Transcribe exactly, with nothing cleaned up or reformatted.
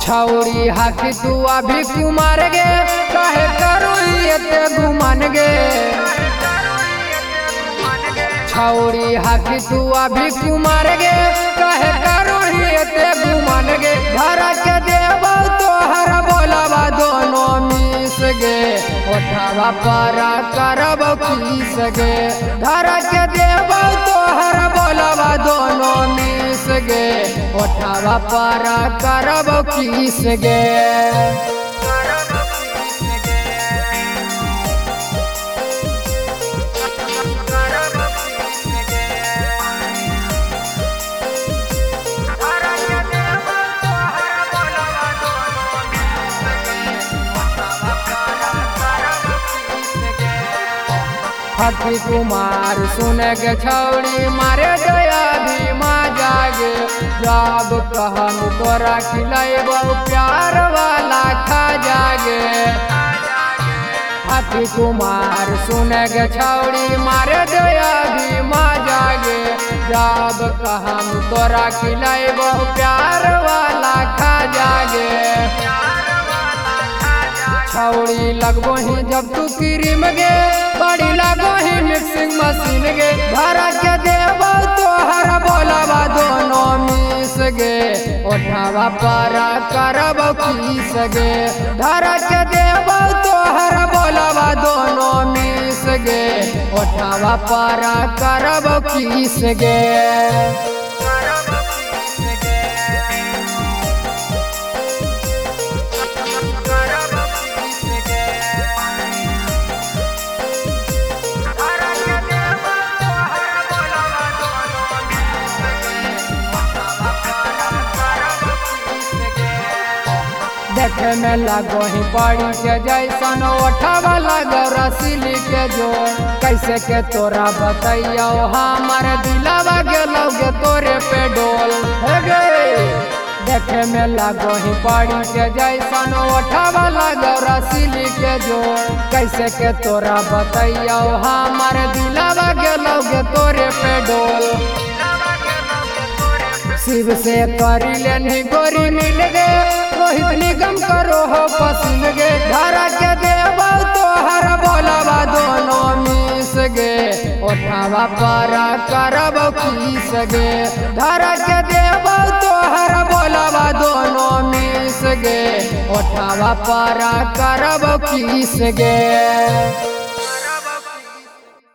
छौड़ी हाथी तू अभी कुमार गे कहे करू एते घुमान गे। छौड़ी हाथी तू अभी कुमार गे कहे करू एते घुमान गे। घर के देव तोहर बोलबा दोनों मिस गे ओठवा पर करब किस गे। घर के देव तोहर बोलबा दोनों मिस गे ओठवा पर करब किस गे। हाथी कुमार सुन के छौड़ी मारे गया भी माँ जागे। जब कहम तोरा खिलाइबो प्यार वाला खा जागे। हाथी कुमार सुन के छौड़ी मारे गया भी माँ जागे। जब कहम तोरा खिलाइबो प्यार वाला खा जागे। छौड़ी लगबो ही जब तू क्रीम गे बड़ी लगो ही मिक्सिंग मशीन गे। घर के देव तोहर बोलबा दोनों मिस गे ओठवा पर करब किस गे। घर के देव तोहर बोलबा दोनों मिस गे ओठवा पर करब किस गे। देखे में लगो ही बड़ी के जैसन ओठवा लगो रसीली के जोर। कैसे के तोरा बतैयो हमार दिलवा गेलो गे तोरे पे डोल हे गे। देखे में लगो ही बड़ी के जैसन ओठवा लगो रसीली के जोर। कैसे के तोरा बतैयो हमार दिलवा गेलो गे तोरे पे डोल। शिव से करी लेनी गोरी मिल गे रोहित निगम करो हो पसंद गे। घर के देव तोहर बोलबा दोनों मिस गे ओठवा पर करब किस गे। घर के देव तोहर बोलबा दोनों मिस गे ओठवा पर करब किस गे।